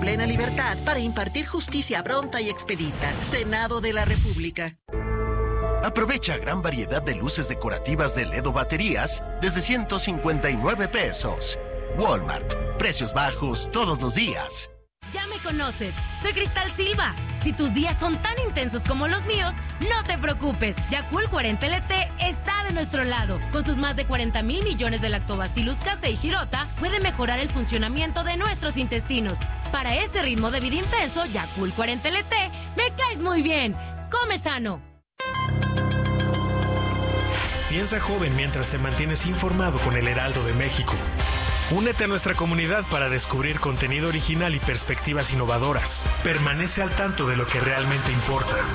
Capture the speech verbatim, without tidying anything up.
plena libertad para impartir justicia pronta y expedita. Senado de la República. Aprovecha gran variedad de luces decorativas de L E D o baterías desde ciento cincuenta y nueve pesos. Walmart. Precios bajos todos los días. Ya me conoces, soy Cristal Silva. Si tus días son tan intensos como los míos, no te preocupes. Yakult cuarenta L T está de nuestro lado. Con sus más de cuarenta mil millones de Lactobacillus casei shirota, puede mejorar el funcionamiento de nuestros intestinos. Para este ritmo de vida intenso, Yakult cuarenta L T, me caes muy bien. Come sano. Piensa joven mientras te mantienes informado con el Heraldo de México. Únete a nuestra comunidad para descubrir contenido original y perspectivas innovadoras. Permanece al tanto de lo que realmente importa.